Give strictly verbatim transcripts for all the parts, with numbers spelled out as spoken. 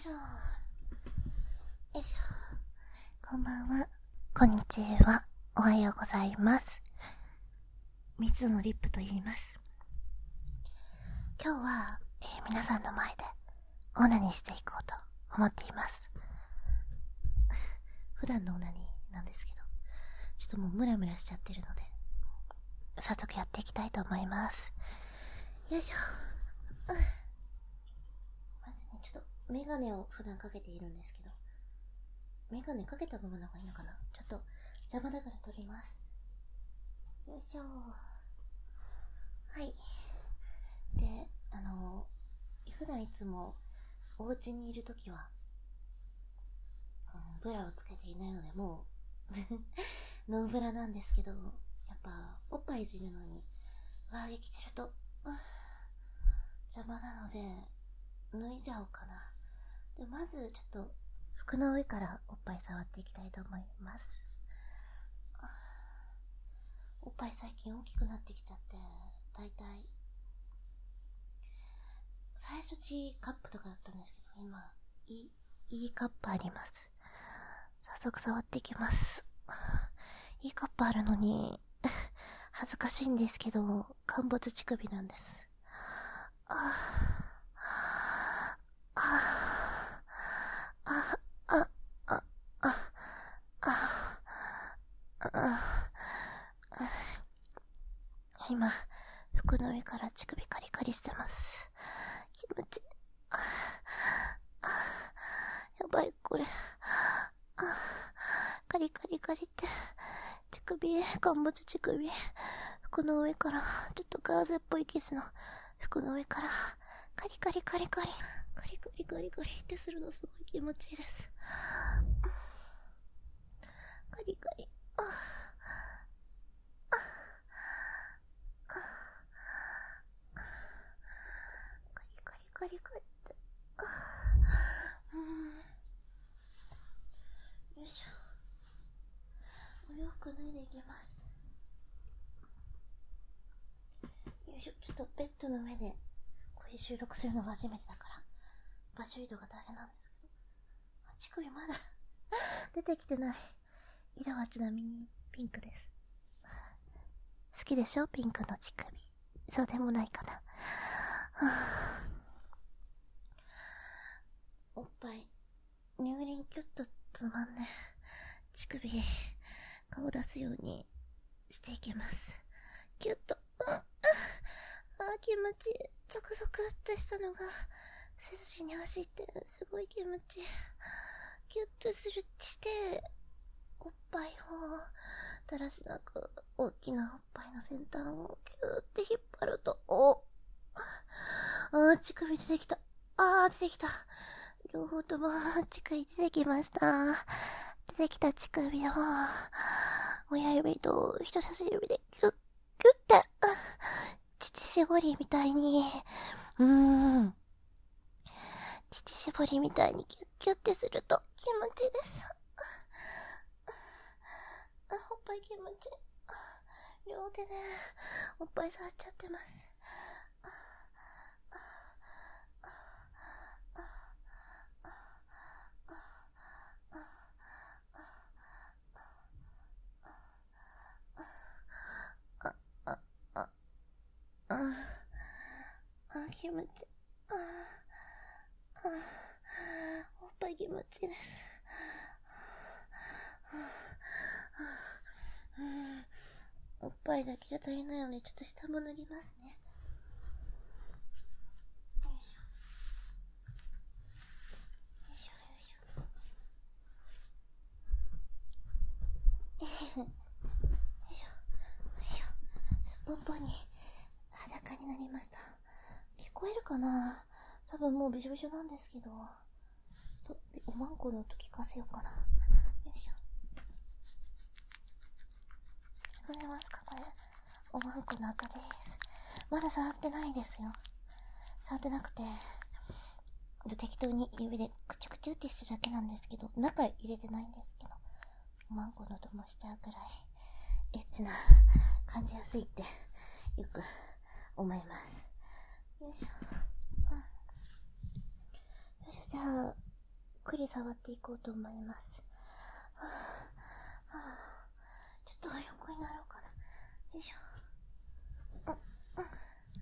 しょ。よいしょ。こんばんは。こんにちは。おはようございます。みつのリップと言います。今日は、えー、皆さんの前でオナニーしていこうと思っています。普段のオナニーなんですけど、ちょっともうムラムラしちゃってるので、早速やっていきたいと思います。よいしょ。まずね、ちょっとメガネを普段かけているんですけど、メガネかけたままの方がいいのかな。ちょっと邪魔だから取ります。よいしょ。はい。で、あの普段いつもお家にいるときは、うん、ブラをつけていないので、もうノーブラなんですけど、やっぱおっぱいいじるのに上着着てると、うん、邪魔なので脱いじゃおうかな。で、まずちょっと服の上からおっぱい触っていきたいと思います。おっぱい最近大きくなってきちゃって、だいたい最初 G カップとかだったんですけど、今 E, E カップあります。早速触っていきます。 E カップあるのに恥ずかしいんですけど、陥没乳首なんです。ああああああああ今服の上から乳首カリカリしてます。気持ちいい。やばい、これカリカリカリって乳首、陥没乳首、服の上からちょっとガーゼっぽいキスの服の上からカリカリカリカリカリカリカリカリってするのすごい気持ちいいです。カリカリ、ああああカリカリカリカリって、あうん、よいしょ。お洋服脱いでいきます。よいしょ。ちょっとベッドの上でこういう収録するのが初めてだから場所移動が大変なんですけど、乳首まだ出てきてない。色はちなみにピンクです。好きでしょ、ピンクの乳首。そうでもないかな。おっぱい乳輪キュッとつまんで乳首顔出すようにしていきます。キュッと、うん、あー気持ちいい。ゾクゾクってしたのが背筋に走ってすごい気持ちいい。キュッとするしておっぱいをだらしなく大きなおっぱいの先端をキューって引っ張ると、おあー乳首出てきた。あー出てきた。両方とも乳首出てきました。出てきた乳首を親指と人差し指でキュッキュッて乳搾りみたいに、うーん乳搾りみたいにキュッキュッてすると気持ちいいです。あ、おっぱい気持ちいい。両手でおっぱい触っちゃってます。ああ、気持ちいい。ああ、おっぱい気持ちいいです。おっぱいだけじゃ足りないので、ちょっと下も塗りますね。よいしょ。よいしょよいしょ。よいしょよいしょ。すっぽんぽんに裸になりました。聞こえるかな？多分もうびしょびしょなんですけど、おまんこの音聞かせようかな。よいしょ。聞こえますかこれ？おまんこの音です。まだ触ってないですよ。触ってなくて、適当に指でクチュクチュってするだけなんですけど、中入れてないんですけど、おまんこの音もしちゃうくらいエッチな感じやすいってよく思います。よいしょ、うん、よいしょ。じゃあくり触っていこうと思います。はぁ、はぁ、ちょっと横になろうかな。よいしょ。うん、うん。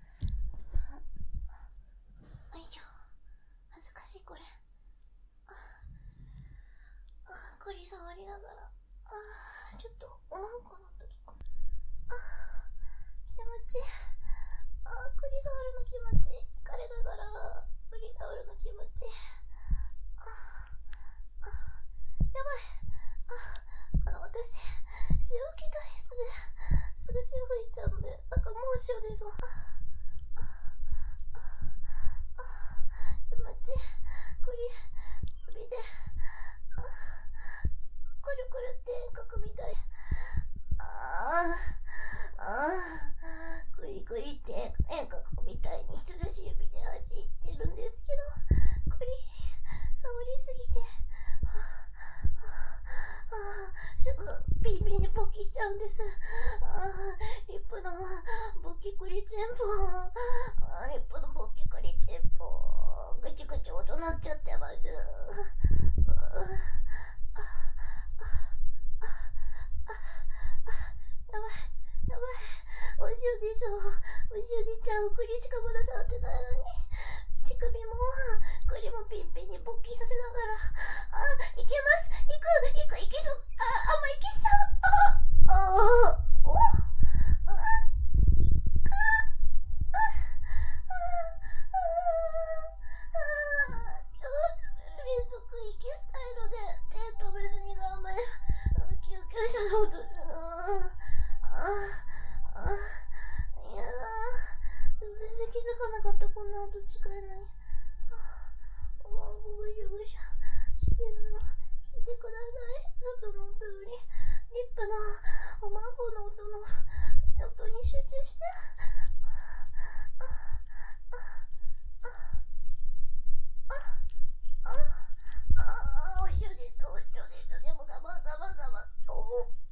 よいしょ。恥ずかしいこれ。ああ、くり触りながら。ああ、ちょっとおまんこの時こ。ああ、気持ちいい。ああ、くり触るの気持ちいい。疲れながらくり触るの気持ちいい。ああ、ああ、やばい。ああ、あの私潮吹き体質ですぐ潮吹いちゃうので、なんかもう潮出そう。ああ、ああ、気持ちいい。くり指でああ、くるくるって遠隔みたい。ああ、ああ、くりくりって遠隔みたいに人差し指で弾いてるんですけど、くり触りすぎて、はあはあ、すぐビンビンに勃起しちゃうんです。ああ、リップの勃起クリチェンポ、あリップの勃起クリチェンポ、ぐちぐち音鳴っちゃってます。やばい、やばい。おしおじしょ。おしおじちゃん、栗しかまだ触ってないのに。乳首も、栗もピンピンに勃起させながら。あ、いけます。いく、いく、いけそう。あ、あんまいけしちゃう。あ、あ、お、あ、いか、あ、あ、あ、あ、今日、連続息したいので、手止めずに頑張れば。救急車の音するな。ああ、あ、いやだ。全然気づかなかった、こんな音違いない。あ、おまんこぐしゃぐしゃしてるの。聞いてください。外の音より、リップのおまんこの音の音に集中して。あ、あ、あ、あ、あ、あ、あ、おいしょです、おいしょです。でも我慢我慢我慢。おお。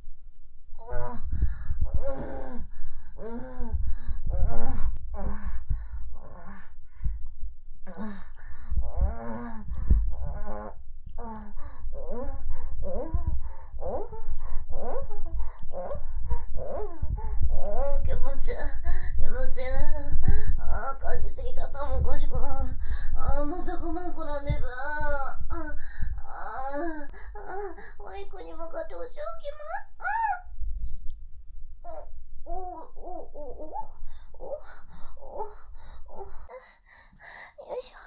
気持ちいい、気持ちいいです。ああ、感じすぎて頭おかしくなる。ああ、まさかマンコなんです。ああ、ああ、ああ、マイクに向かってお仕置きます。ああ、お、お、お、お、お、お、お、よいしょ。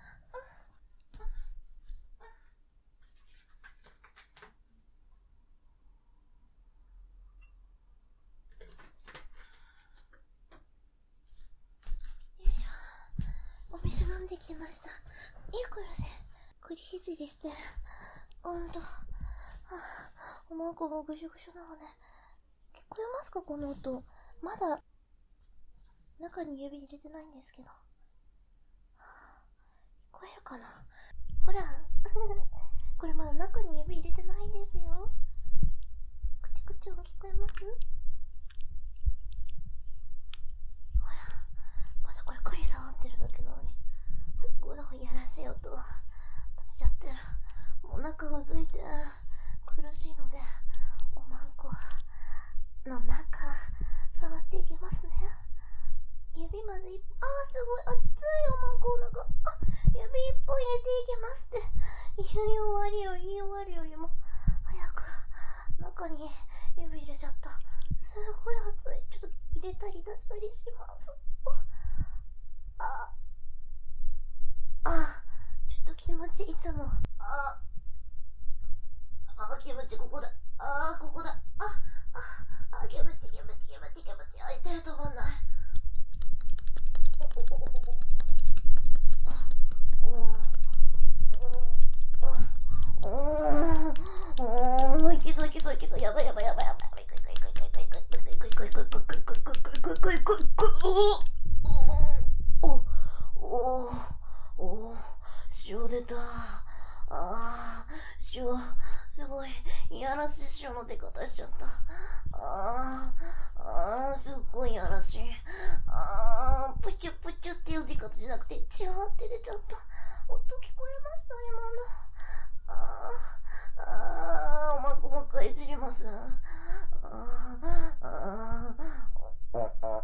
よいしょ。お水飲んできました。いいからせ。栗ひじりして。ほんと。はあ、おまんこもぐしゅぐしゅなので。聞こえますかこの音。まだ、中に指入れてないんですけど。はあ、聞こえるかな。ほら。これまだ中に指入れてないんですよ。くちくち音聞こえます？ほら。まだこれ栗触ってるだけなのに。すっごいいやらしい音が出ちゃってる。もう中うずいて苦しいので、おまんこの中触っていきますね。指まずい、あーすごい熱いおまんこの中。あ、指一本入れていきますって言い終わりよ言い終わりよりも早く中に指入れちゃった。すごい熱い。ちょっと入れたり出したりします。ああ、ちょっと気持ちいつも。ああ、気持ちここだ。ああ、ここだ。ああ、あ、気持ち気持ち気持ち気持ち。あ、痛い止まんない。おおおおおおお、いけそういけそういけそう。やばいやばいやばいやばい。いくいくいくいくいくいくいくいくいくいくいくいくいくいくいくいくいく。おおおおお、塩出た。ああ、塩、すごい、いやらしい塩の出方しちゃった。ああ、ああ、すっごいいやらしい。ああ、プチュプチュっていう出方じゃなくて、チュワって出ちゃった。音聞こえました今。 あーあー、おまんこもう一回いじります。あーあー、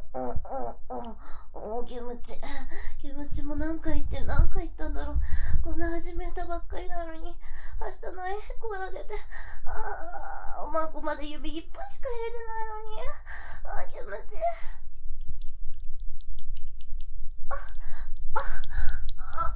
おー、キムチ、キムチも何回言って何回言ったんだろう。こんな始めたばっかりなのに、明日の声が出て、あー、おまんこまで指一本しか入れてないのに、あー、キムチ。あ、あ、あ、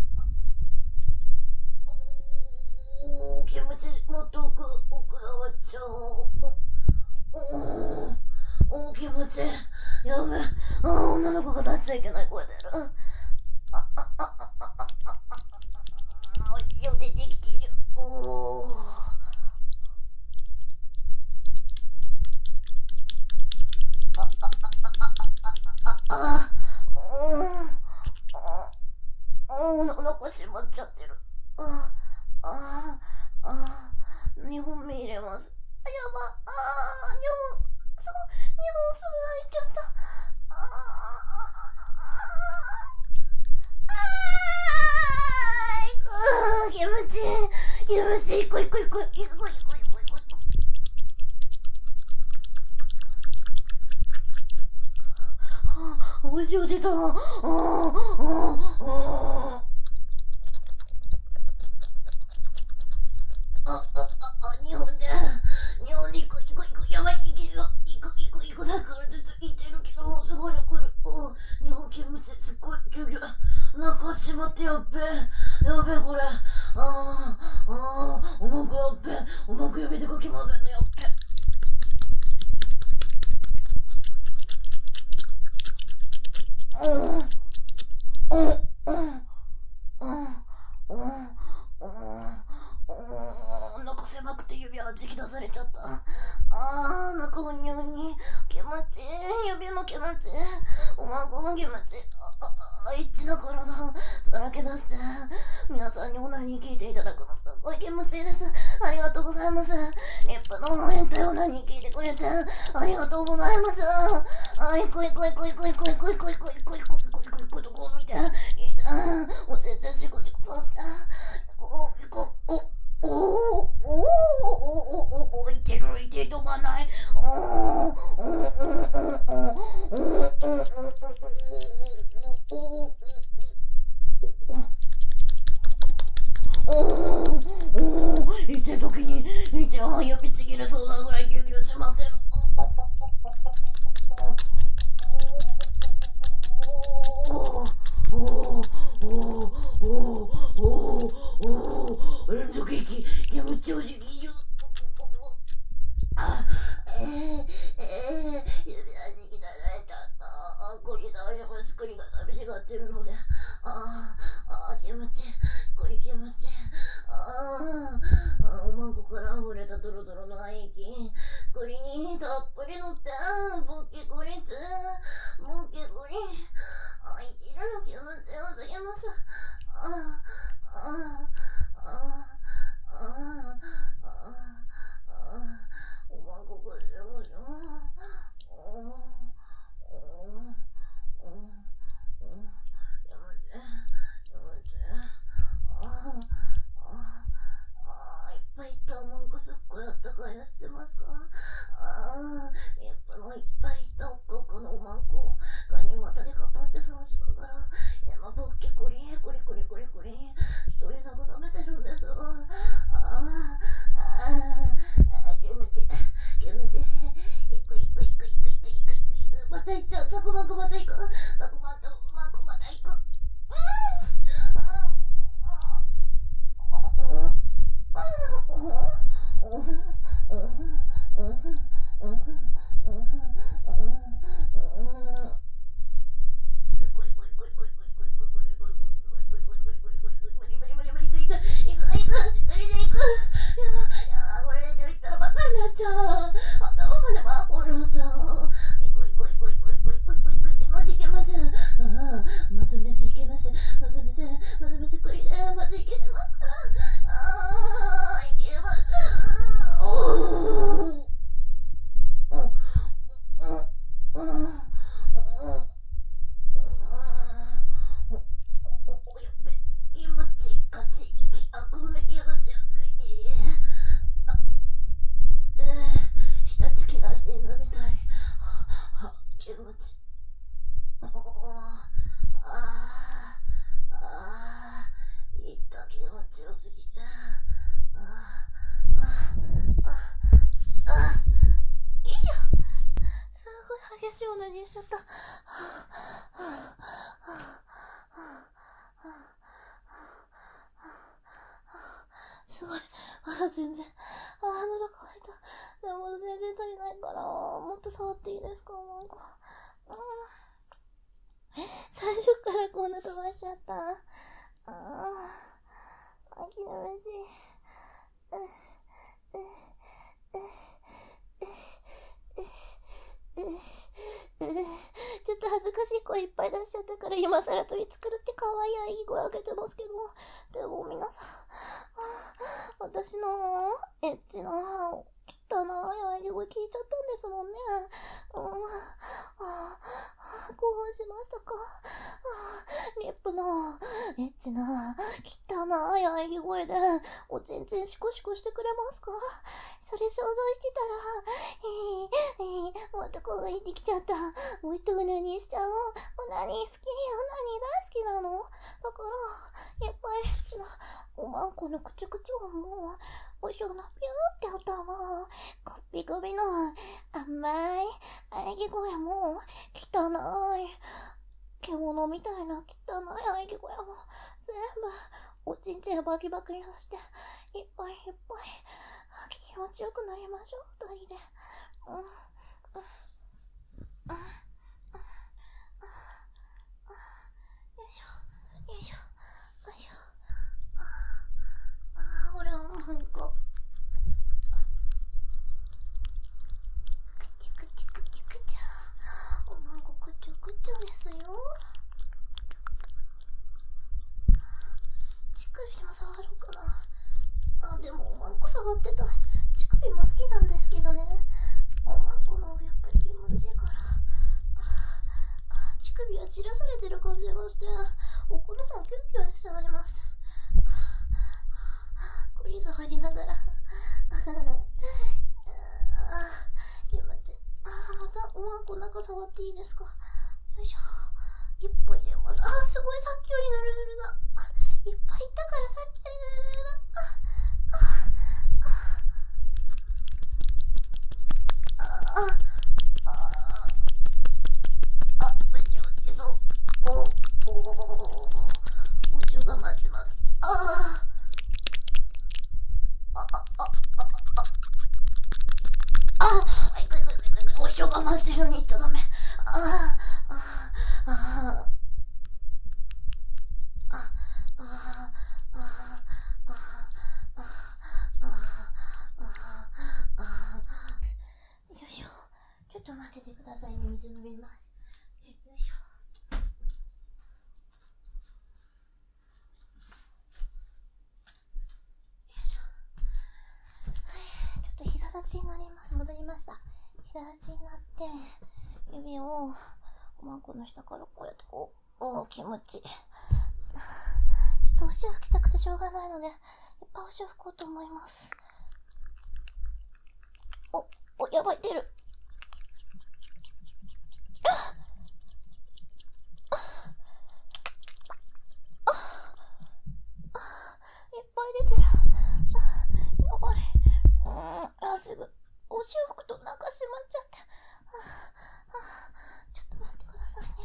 おー、キムチ、もっと奥、奥触っちゃおう。おー、おー、キムチ。やべえ、あー、女の子が出しちゃいけない声出る。あ、あ、あ、あ、あ、あ、あ、あ、あ、よ出てきてる。おー。あ、あ、あ、あ、あ、あ、うん。あ、おー、お腹閉まっちゃってる。あ、あ、あ、にほんめ入れます。あ、やば、あー、にほん、すごい、にほんすぐ入っちゃった。あー、あー、気持ちいい、気持ちいい、こいこいこい、こいこいこいこいこいこい。あ、お塩出た。あー、あー、あー。あ、あ、あ、日本で、日本で行く、行く、行く、やばい、行けるよ。行く、行く、行く、だからずっと行ってるけど、すごい残る。お日本キムチ、すっごい、ぎゅうぎゅう。中閉まってやっべえ。やべえ、これ。あー、あー、おまくやっべえ。おまく指でかき混ぜんのやっべえ。うん、うん、うん、うん、うん、うん。お腹狭くて指はじき出されちゃった。あー、中もにゅうに気持ちいい。指も気持ちいい。おまんこも気持ちいい。あ、あ、あ、エッチな体さらけ出して、皆さんにオナニー聞いていただくのすごい気持ちいいです。ありがとうございます。リップの変態オナニー聞いてくれてありがとうございます。あ、いこいこいこいこいこいこいこいこいこいこいこいこいこいこいとこう見て、いいな。おちんちんしこしこさせて、こう、こう、お、おー、おー、おー、おー、おー、いける、いける、飛ばない。おー、おー、おー、おー、おー、おー、おー、おー、いて時に、いて、あ、指ちぎれそうなぐらいギュギュしまってる。おー、おー、おー、おー、おー、おー、連続息、気持ちよしぎゆ。あ、えー、えー、指輪に切られちゃった。こり触りも作りが寂しがってるので。あー、あー、気持ちいい。こり気持ちいい。あー、あー、おまんこから溢れたドロドロの愛液。こりにたっぷり乗って、ボッケこりつ、ボッケこり。あ、生きるの気持ちよすぎます。あー、あー、あー、あー、あー、あー、おまんここでもしょ。おー、おー、おー、おー、やめて、やめて。あー、あー、あー、いっぱいいったおまんこすっごいあったかいの知ってますか？あー、やっぱのいっぱいいったおっかおかのおまんこがに股でカパって探しながら、山ぼっけこり、こりこりこりこり、一人慰めてるんです。あー、あー、気持ちいい、気持ちいい。いくいくいくいくいくいくいくいく。また行っちゃう。ザコマンコまた行く。ザコマンとマンコまた行く。うん、うん、うん、うん、うん、うん、うん、うん、うん、うん、ちゃう。頭までマーコルちゃう。いこいこいこいこいこいこいこいこい。まずいけません。ああ、まずメスいけません。まずメス、まずメスくりで、まずいけしますから。ああ、いけません。おー。うん、うん、うん、うん、うん。お、お、やっべ。気持ちいい、かちいき、ああ、全然。あ、喉乾いた。でも全然足りないから、もっと触っていいですか、なんか。うん、最初からこんな飛ばしちゃった。ああ、諦めて。う、う、う、う、う、ちょっと恥ずかしい声いっぱい出しちゃったから今更取り繕って可愛い声上げてますけど、でも皆さん、私のエッチな汚い喘ぎ声聞いちゃったんですもんね。うん、ああ、興奮しましたか。あ、リップのエッチな汚い喘ぎ声でおちんちんシコシコしてくれますか。それ想像してたら、えー、えー、また興奮してきちゃった。もう一うなにしちゃう。うなに好き、うなに大好きなの。だから、やっぱりエッチなおまんこのくちゅくちゅはもう、おしょのぴゅーって頭、こっぴこびの甘い喘ぎ声も、汚い獣みたいな汚い喘ぎ声も、全部、おちんちんバキバキにさして、いっぱいいっぱい、気持ちよくなりましょう、二人で。うん、うん、うん、うん、よいしょ、よいしょ、よいしょ。ああ、ほら、なんか。くちゅくちゅくちゅくちゅ。おまんこくちゅくちゅですよ。乳首も触ろうかな。あ、でもおまんこ触ってたい。乳首も好きなんですけどね。おまんこの方がやっぱり気持ちいいから。乳首は散らされてる感じがして、奥の方キュンキュンしちゃいます。クリーズ入りながら。気持ちいい。あ、またおまんこ中触っていいですか。よいしょ。一歩入れます。あ、すごいさっきよりぬるぬるだ。いっぱいいったからさっきよりぬるぬるだ。ああ、ああ、あ、無事落ちそう。お、お、おしょが待ちます。ああ、あ、あ、あ、あ、あ、いくいくいくいく、おしょが待ってるように言っちゃダメ。ああ、ああ、ああ、よいしょ。ちょっと待っててくださいね。水飲みます。よいしょ。ちょっと膝立ちになります。戻りました。膝立ちになって、指をおまんこの下からこうやってこう、おー、気持ちいい。ちょっとお塩吹きたくてしょうがないので、いっぱいお塩吹こうと思います。お、お、やばい、出る。いっぱい出てる。やばい。うん、あ、すぐ。お塩吹くと中閉まっちゃって。ちょっと待ってくださいね。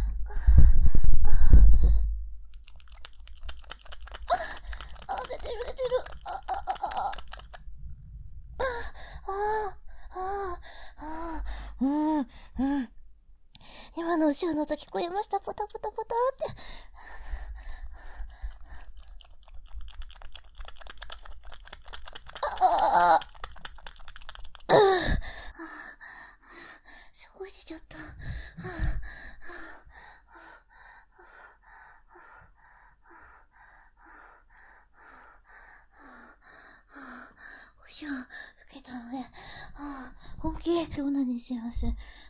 あ、出てる出てる。あ、あ、あ、あ、あ、あ、あ、うん、うん。今のお塩の音聞こえました。ポタポタポタって。ああ、すごい出ちゃった。お塩吹けたので、本気でオナニーします。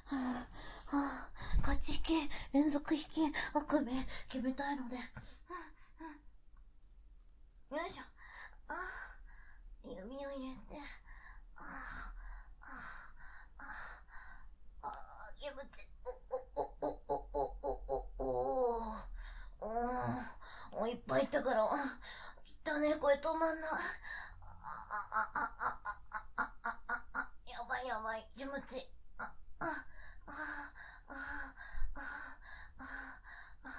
勝ち引き、連続引き、悪夢、決めたいので。よいしょ。指を入れて、ああ、ああ、あ、気持ちいい。お、お、お、お、お、お、お、お、お、お、いっぱいいったから、汚ねえ声止まんない。あ、あ、あ、あ、あ、あ、あ、あ、あ、あ、やばいやばい、気持ちいい。あ、あ、あ、あ、あ、あ、あ、あ、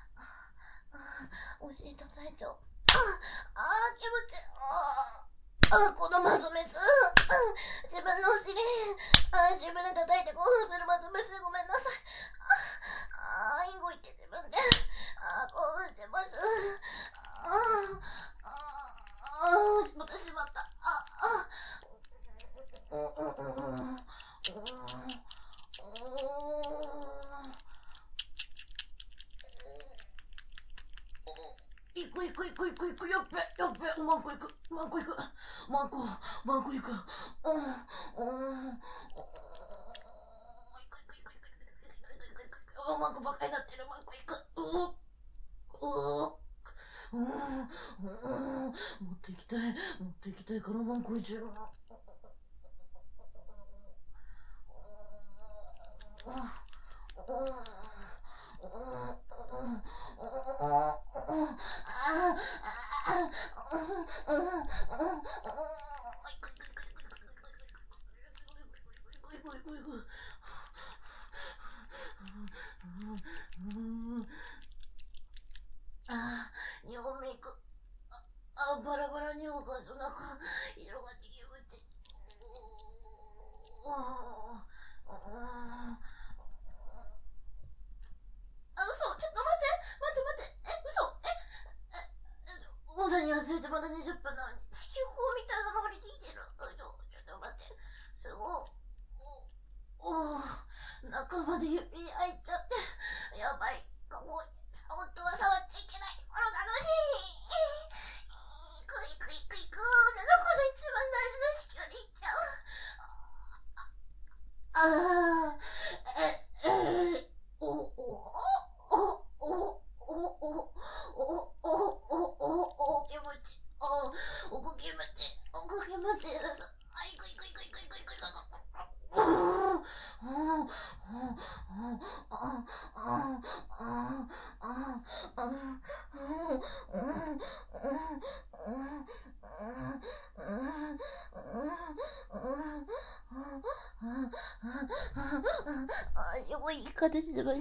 あ、お尻叩いちゃう。あ、あ、気持ちいい。あ、あ、 ってしまった。あ、あ。行く行く行く行く行く、やっべやっべ、マンコ行くマンコ行くマンコマンコ行く。うんうん。マンコばっかりなってる。マンコ行く。うううんうん。持って行きたい持って行きたいからマンコ行っちゃうな。ああ、尿メイク。あ、バラバラに動かす。なんか、色が気持ちいい。あ、嘘、ちょっと待って、待って待って、え、嘘、え、え、まだに忘れてまだにじゅっぷんなのに、地球法みたいなのが出てきてる。ちょっと待って、すごい。おお、中まで指入っちゃって、やばい、かわいい。本当は触っちゃいけない。この楽しい。いくいくいくいく。なのこの一番大事な子宮でいっちゃう。ああ、え、え、お、お、お、お、お、お、お、お、お、お、お、気持ちいい。お、お、気持ちいい。お、気持ちいいです。あ、いくいくいくいくいくいくいく。ああ、ああ、ああ、ああ、よい形出ました。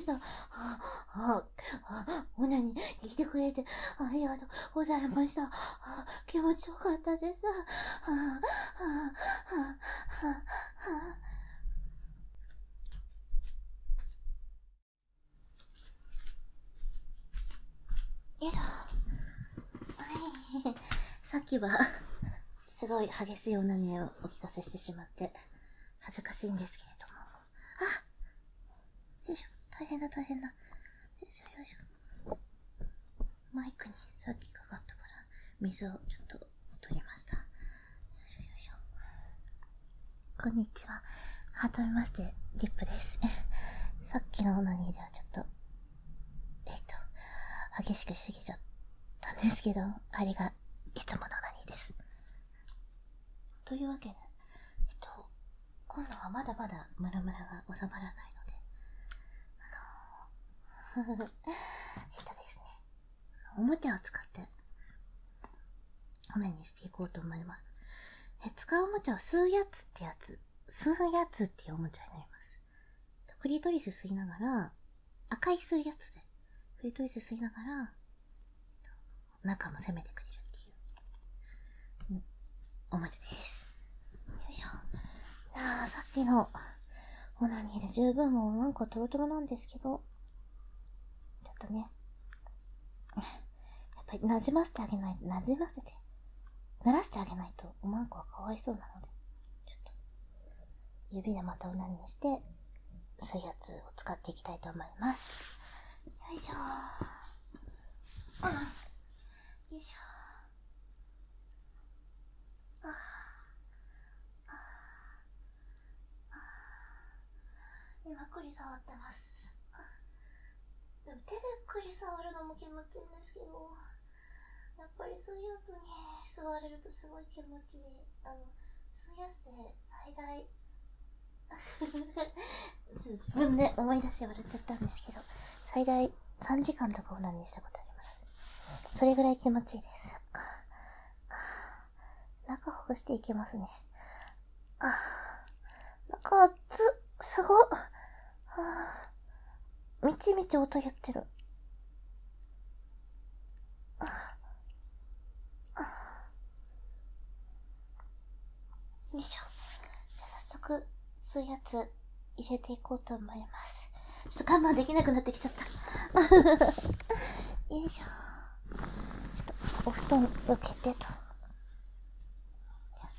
オナニー聞いてくれてありがとうございました。気持ちよかったです。よいしょ。はい。さっきは、すごい激しいオナニーをお聞かせしてしまって、恥ずかしいんですけれども。あ、よいしょ。大変だ大変だ。よいしょよいしょ。マイクにさっきかかったから、水をちょっと取りました。よいしょよいしょ。こんにちは。はじめまして、リップです。さっきのオナニーではちょっと、えっと、激しくしすぎちゃったんですけど、あれがいつものオナニーです。というわけで、えっと、今度はまだまだムラムラが収まらないので、あのー、えっとですね、おもちゃを使ってオナニーしていこうと思います。え、使うおもちゃは吸うやつってやつ、吸うやつっていうおもちゃになります。クリトリス吸いながら、赤い吸うやつで、クリトリス吸いながら、中も攻めてくれるっていう、おもちゃです。よいしょ。じゃあ、さっきのオナニーで十分もうなんかトロトロなんですけど、ちょっとね、やっぱり馴染ませてあげないと、馴染ませて、慣らしてあげないとおまんこはかわいそうなので、ちょっと、指でまたオナニーして、そういうやつを使っていきたいと思います。よいしょー。よいしょー。あーあー、今栗触ってます。でも手で栗触るのも気持ちいいんですけど、やっぱりそういうやつに座れるとすごい気持ちいい。あの、そういうやつで最大自分で思い出して笑っちゃったんですけど、最大さんじかんとかオナニーしたことあります。それぐらい気持ちいいです。中ほぐしていきますね。あ、中熱っ、すごっ。みちみち音言ってる。ああ、よいしょ。早速そういうやつ入れていこうと思います。ちょっと我慢できなくなってきちゃった。よいしょ。ちょっとお布団よけてと。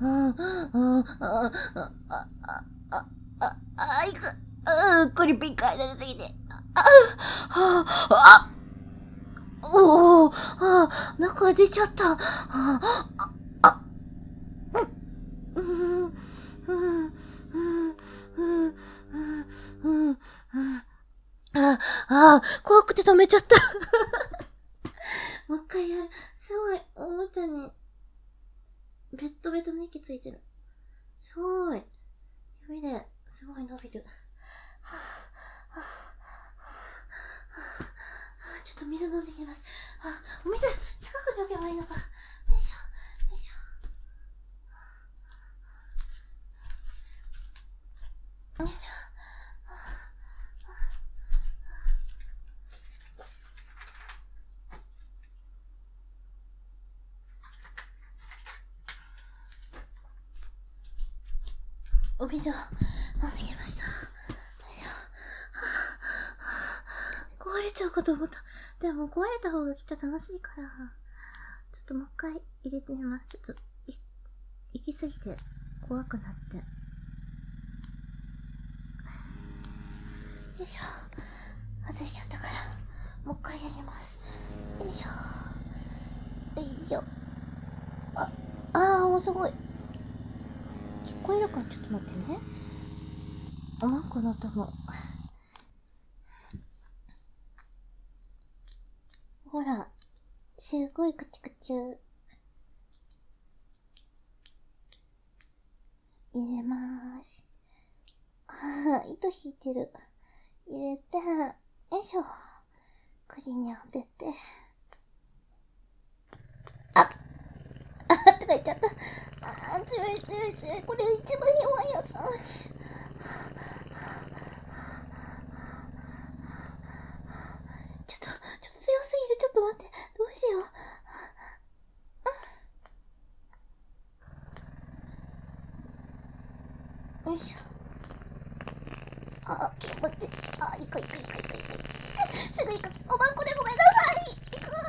あ、あ、あ、あ、あ、あ、あ、いく。うん、これピンカーになりすぎて。あ、あ、あ、おお、あ、中出ちゃった。あ、あ、あ、うん、うん、うん、うん、うん、うん、うん。あ、あ、怖くて止めちゃった。もう一回やる。すごい、おもちゃに、ベッドベッドの息ついてる。すごい。指で、すごい伸びる。はぁ、はぁ、はぁ、ちょっと水飲んできます。あ、お水、近くに置けばいいのか。よいしょ、よいしょ。よいしょ。お水を飲んできました。よいしょ。壊れちゃうかと思った。でも壊れた方がきっと楽しいから、ちょっともう一回入れてみます。ちょっと、い、行き過ぎて怖くなって。よいしょ。外しちゃったから、もう一回やります。よいしょ。よいしょ。あ、あー、もうすごい。聞こえるかちょっと待ってね。あ、マンコの音も。ほら、すごいクチクチュ。入れまーす。あー、糸引いてる。入れて、よいしょ。クリに当てて。あっ、あーって書いちゃった。あー、強い強い強い。これ一番弱いやつ。ちょっと、ちょっと強すぎる。ちょっと待って。どうしよう。よいしょ。あ、気持ちいい。あ、いくいくいくいくいく。すぐ行く。おまんこでごめんなさい。行く。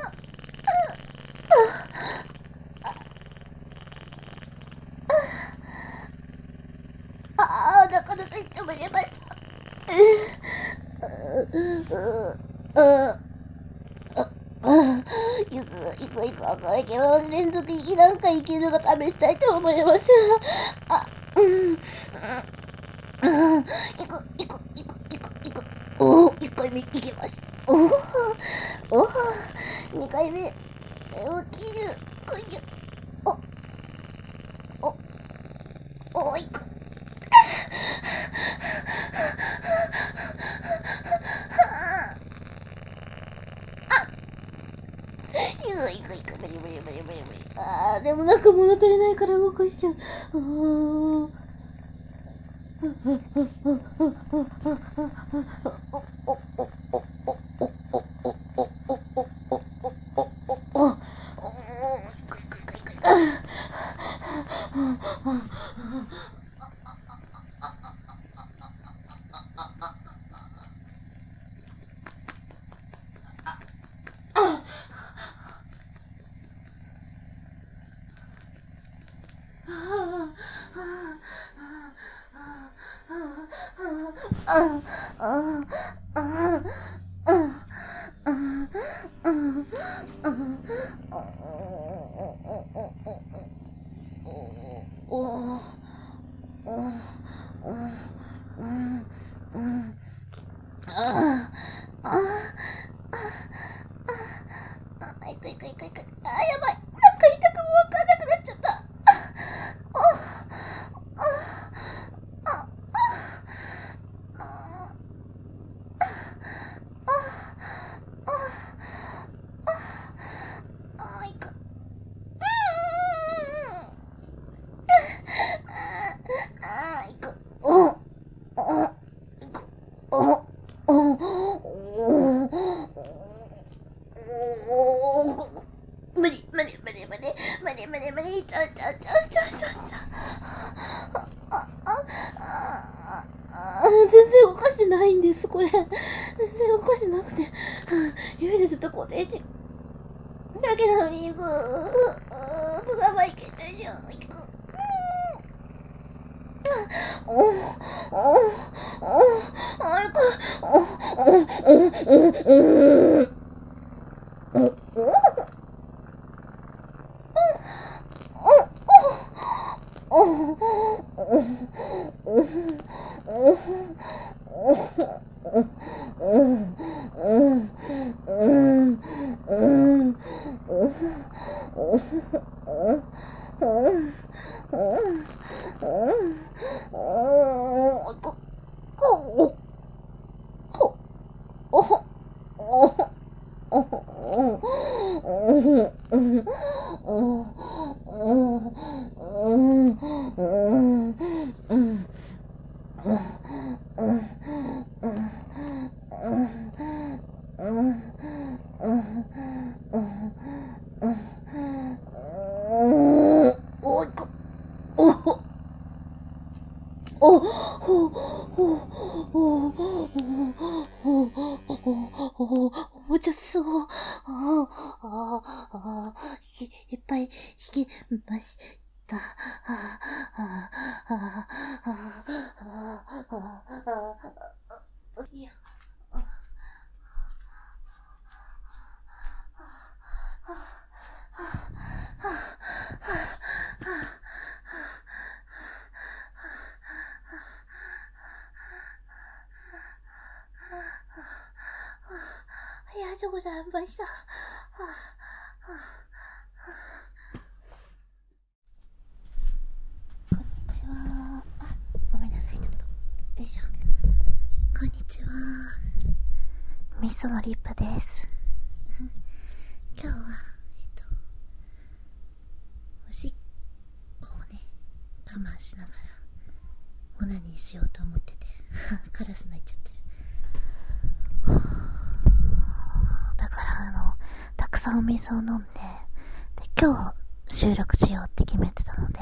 ああ、なかなか行ってもらいました。うううういくいくいくわからんけど、連続息何回いけるか試したいと思います。あ、うん。うん、いく、いく、いく、いく、いく。おお、一回目いけます。おお、おお、二回目。大きい。こいよ。お、お、お、いく。いく、いく、いく、無理無理無理無理無理。あー、でもなんか物足りないから動かしちゃう。あー。無理無理無理無理無理無理無理ちょちょちょちょちょちょああああ全然動かしてないんですこれ全然動かしてなくて指でずっと固定してるだけなのに行くううがまいけてるよ行くおおおおあいかおおおおおおもちゃすごい。ああ、ああ、いっぱい引きました。ああ、ああ、ああ、いや、ありがとうございました。こんにちは。あ、ごめんなさい、ちょっと。よいしょ。こんにちは。みそのリップです。今日は、えっと、おしっこをね、我慢しながら、オナニーしようと思ってて、カラス鳴いちゃってる。だから、あの、たくさんお水を飲んで、で、今日収録しようって決めてたので、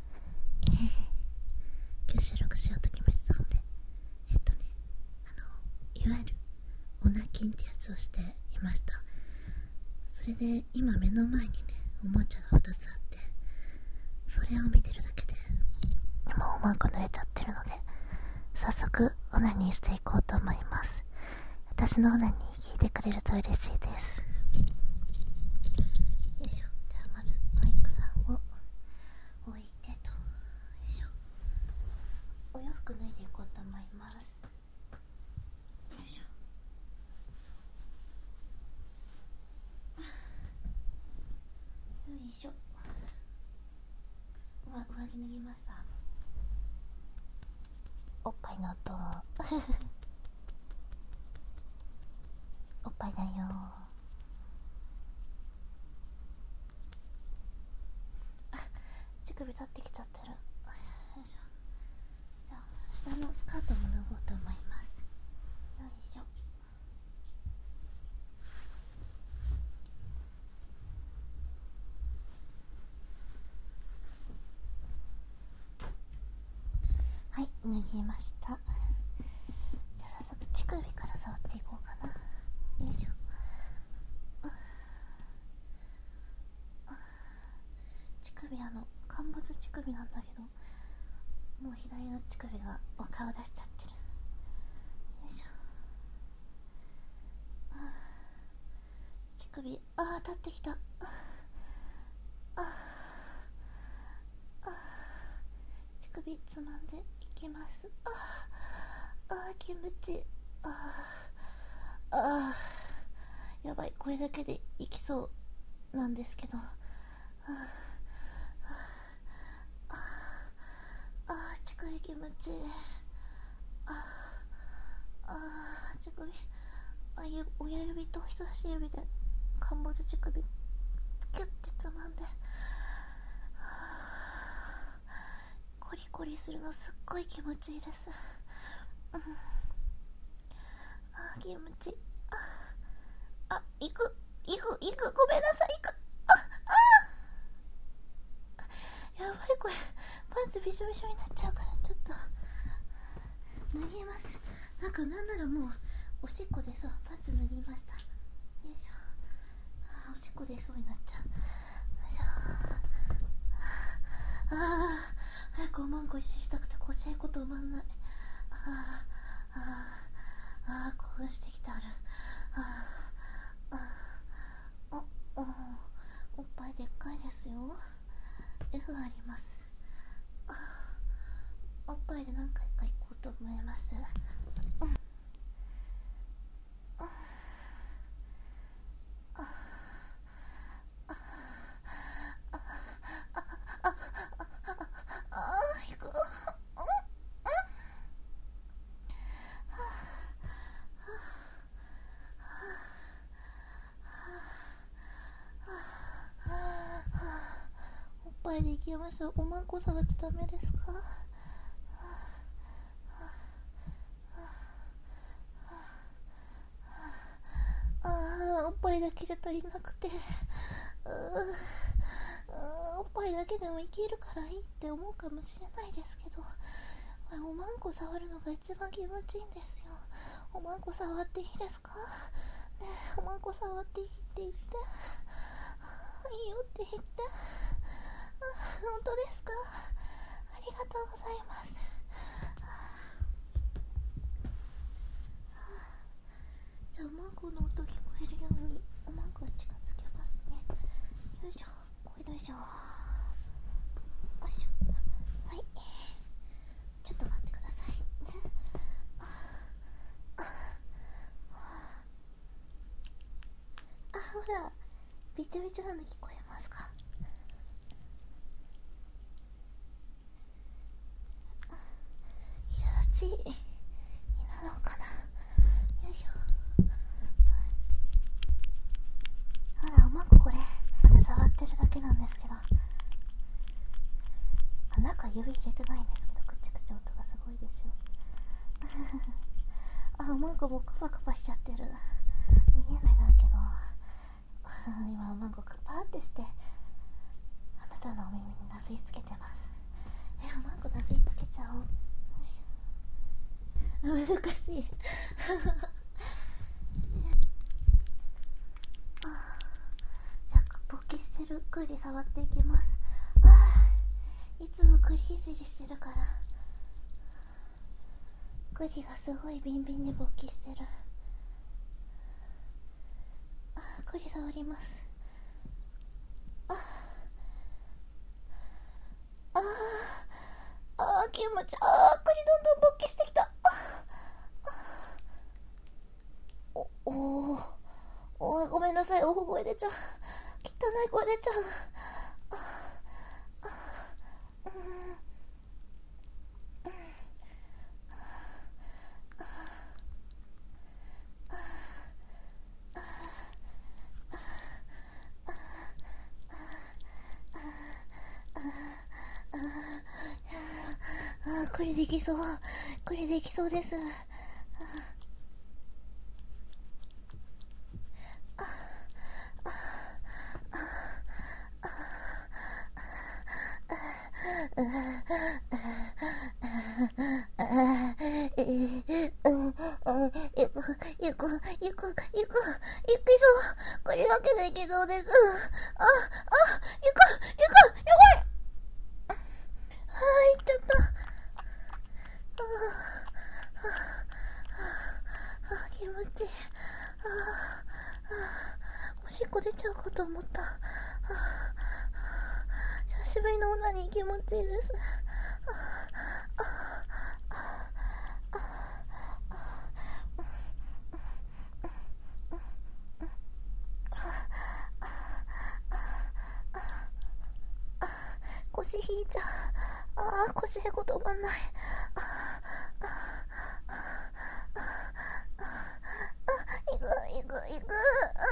今日収録しようと決めてたので、えっとね、あの、いわゆる、オナキンってやつをしていました。それで今目の前にねおもちゃがふたつあって、それを見てるだけでもうおまんこ濡れちゃってるので、早速オナニーしていこうと思います。私のオナニー聞いてくれると嬉しいです。よいしょ。ではまずマイクさんを置いてと、よいしょ。お洋服脱いでいこうと思います。よいしょ。よいしょ。上着脱ぎました。おっぱいの音おっぱいだよ。乳首立ってきちゃってる。よいしょ。じゃあ下のスカートも脱ごうと思います。よいしょ。はい、脱ぎました。じゃあ早速乳首から触っていこうかな。よいしょ。乳首、あの陥没乳首なんだけど、もう左の乳首がお顔出しちゃってる。よいしょ。乳首、あー立ってきた。あああ、乳首つまんでいきます。ああ、あー気持ちいい。ああ、あーやばい、これだけでいきそうなんですけど、あああー乳首気持ちいい。あああ乳首、あゆ親指と人差し指で陥没乳首キュッてつまんで、コリコリするのすっごい気持ちいいです。うん、あー気持ちいい。ああ、行く行く行く、ごめんなさい、行く。ああやばい、これパンツびしょびしょになっちゃうから、ちょっと脱ぎます。なんかなんならもうおしっこでさ、パンツ脱ぎました。よいしょ。あーおしっこ出そうになっちゃう。よいしょ。ああ早くおまんこい知りたくて腰へこ止まんない。あーあーあー、興奮してきてある。あーあーおおおっぱいでっかいですよ。 F あります。あおっぱいで何回か行こうと思います。うん、ああああああ行く。おっぱいで行きました。おまんこ触っちゃダメですか？ああ、おっぱいだけじゃ足りなくて、うーおっぱいだけでもいけるからいいって思うかもしれないですけど、おまんこ触るのが一番気持ちいいんですよ。おまんこ触っていいですか？ねえ、おまんこ触っていいって言って、いいよって言って。本当ですか？ありがとうございます。じゃあおまんこの音聞こえるようにおまんこ近づけますね。よいしょ、これよいしょ、よいしょ。はい、ちょっと待ってくださいね。あ、ほら、びちょびちょなの聞こえますか？気持ちいいになろうかな。よいしょ。ほら、おまんここれまだ触ってるだけなんですけど、あ、中指入れてないんですけど、くちくち音がすごいでしょ。あ、おまんこもクパクパしちゃってる。見えないだけど今おまんこクパーってしてあなたのお耳になすりつけてます。え、おまんこなすりつけちゃおう。難しいあ、じゃあ勃起してるクリ触っていきます。あ、いつもクリいじりしてるからクリがすごいビンビンに勃起してる。あ、クリ触ります。あああ、気持ちいい。あー、クリどんどん勃起してきた。あおおーおー、ごめんなさい、大声出ちゃう。汚い声出ちゃう。ああうんあ、これできそう。これできそうです。ゆく、ゆく、ゆく、ゆく、ゆきそう。これだけでいけそうです。あ、あ、ゆく、ゆく、やばい。はい、ちょっと。あ、気持ちいい。ああ、おしっこ出ちゃうかと思った。あ久しぶりのオナニー気持ちいいです。ああ腰引いちゃう。ああ、腰へこ止まんない。ああいくいくいく。あ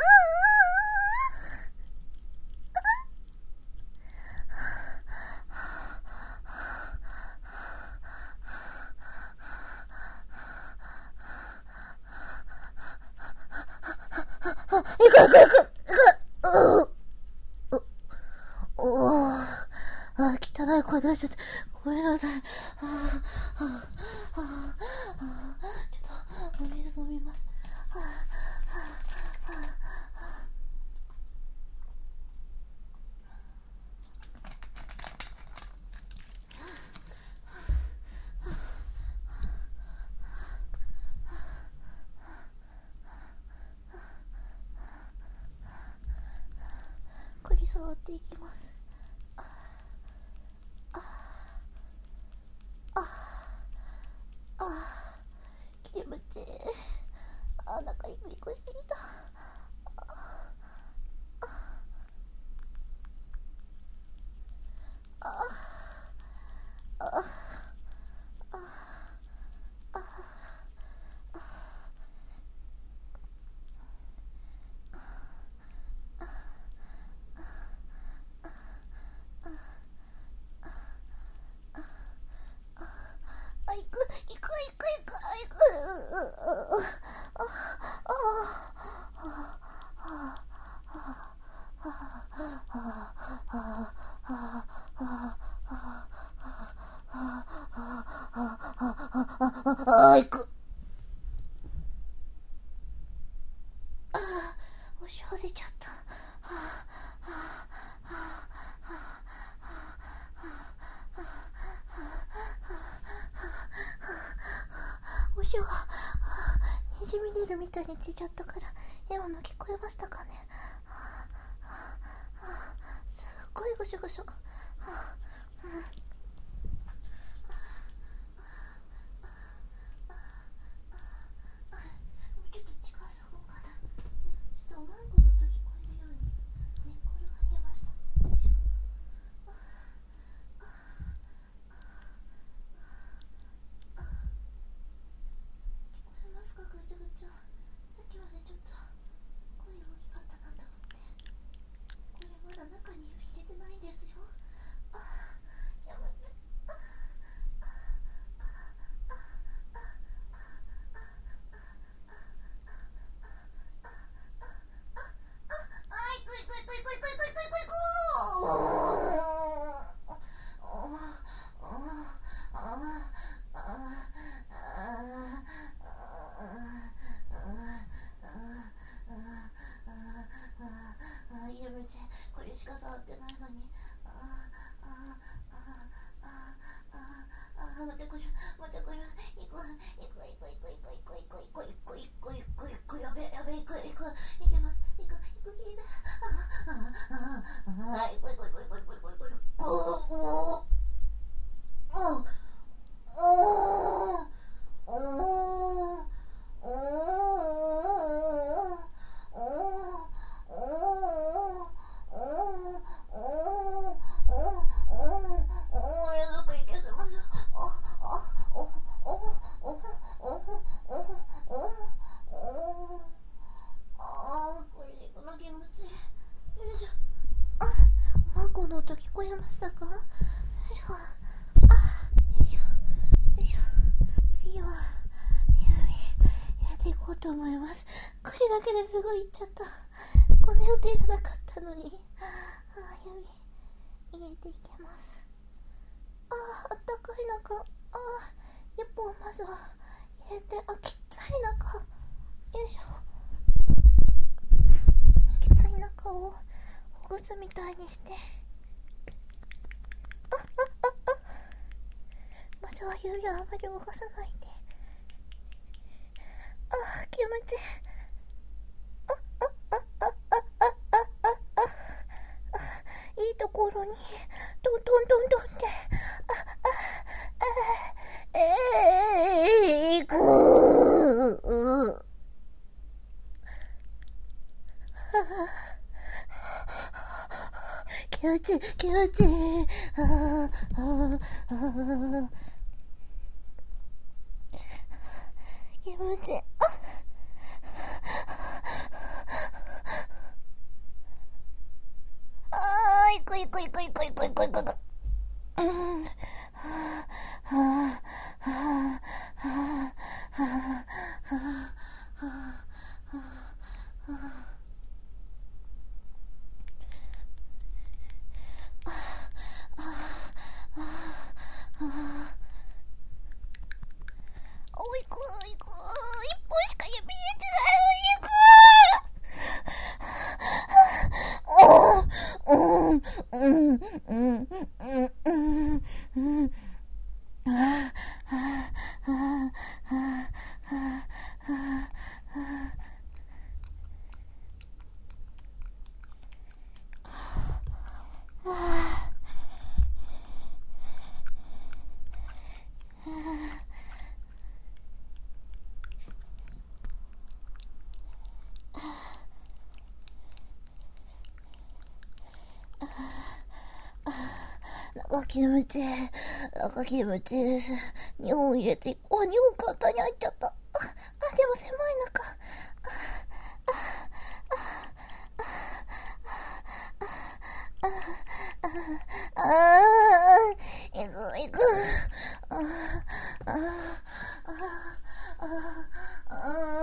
あ、いくいくいくいく。うおー、あ、汚い声出しちゃって。ごめんなさい。はあ、はあ、はあ、はあ、ちょっと、お水飲みます。はあ、はあ、はあ、 触っていきます。あああああ、気持ちいい。あ、なんかイクイクしてきた。ああああああ、行く行く行く行く行く。ああ、行く。ああ、おしょう出ちゃった。はあはあはあはあ、おしょうがにじみ出るみたいに出ちゃったから、今の聞こえましたかね。はあはあはあ、すっごいごしょごしょ。はあ、うん、ちょっと近づこうかな。ちょっとおまんこの音聞こえるように寝っ転がりました。よいしょ。聞こえますか、ぐちゅぐちゅ。さっきまでちょっと声大きかったなと思って。これまだ中に指入れてないんですよ。あー、やばい。ああ、いくいくいくいくいくいくいくいくいく。やめて、これしか触ってないのに。ああああああ、待ってくる待ってくる。行く行く行く行く行く行く行く行く行く行く行く、やべやべ、行く行く行けます。行く行く、きれいだ。ああああ、行く行く行く行く行く行く行く。おおおおおマンコの音聞こえましたか？よいしょ。あ、よいしょよいしょ。次は指入れていこうと思います。これだけですごいいっちゃった。この予定じゃなかったのに。ああ、指入れていきます。ああ、あったかい中。ああ、一本まずは入れて、あ、きつい中。よいしょ。きつい中をほぐすみたいにして。ああああ、まずは指をあまり動かさないで。ああ、気持ちいい。あああああああああ、いいところにトントントントンって。あああ、ええー、くー。気持ちいい気持ちいい。ああああ、気持ちいい。あ、あー、いくいくいくいくいくいくいくいく。うん。はあはあはあはあはあはあはあはあ。おいくいく、一本しか指入れてないの。いく。うんうんうんうんうんうん。あああああああああ。 中気持ちいい。中気持ちいいです。にほん入れていこう。にほん簡単に入っちゃった。あ、あでも狭い中。ああ、いくいく。ああ、ああ、ああ、ああ、あ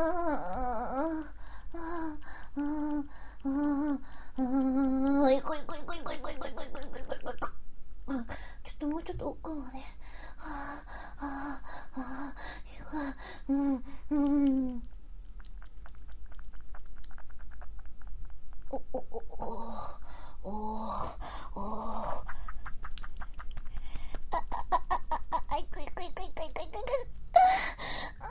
あ、いくいくいくいくいくいくいくいくいくいくいくいくいくいく。ちょっともうちょっと奥まで。はあ、はあ、はあ、いく。うん、うん。お、お、お、お、お、お、お。あ、いくいくいくいくいくいくいく。あ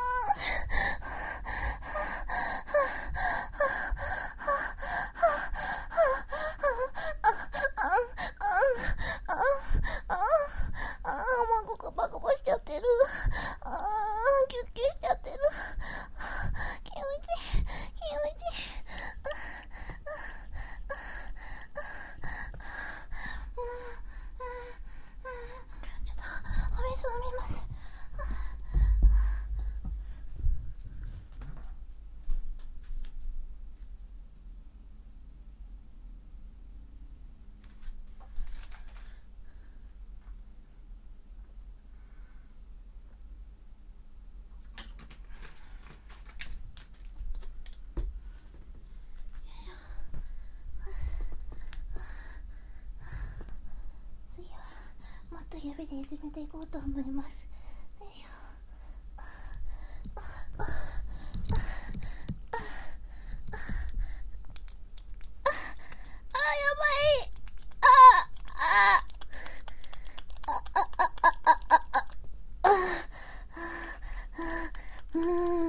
あ、顎がバカバしちゃってる。ああ、キュッキュしちゃってる。気持ちいい、気持ちいい。ちょっとお水飲みます。次はもっと指でいじめていこうと思います。よいしょ。あー、やばい。あー、あー、あ、あ、あ、あ、あ、うーん。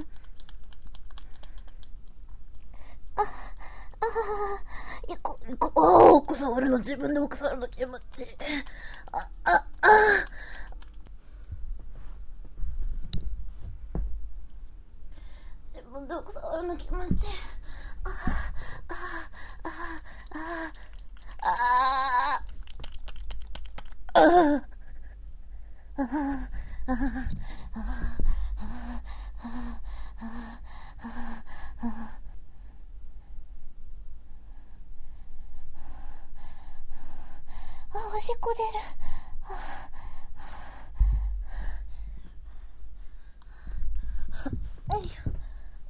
あ、あー、いこ、いこ、あー、奥触るの、自分で奥触るの気持ちいい。あ、あ、あー。自分で奥触るの気持ちいい。あー、あー、あー、あー、あー、あー、あー、あー、あー、あー、あ、おしっこ出る。よいしょ。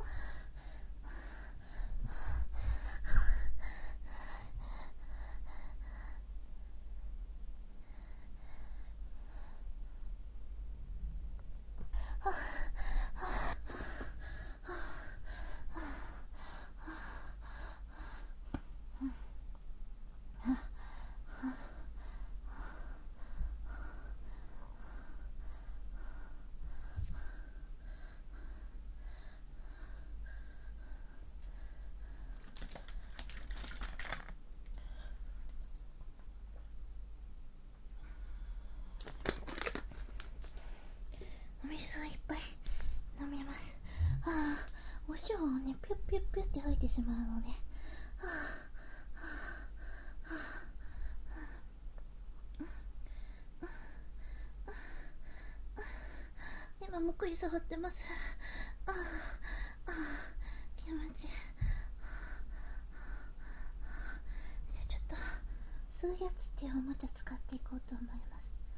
お水がいっぱい飲みます。ああ、お塩をね、ピュッピュッピュッって吐いてしまうので、はあ、はあ、はあ、今むっくり触ってます。ああ、ああ、気持ちいい。じゃあちょっと吸うやつっていうおもちゃ使っていこうと思います。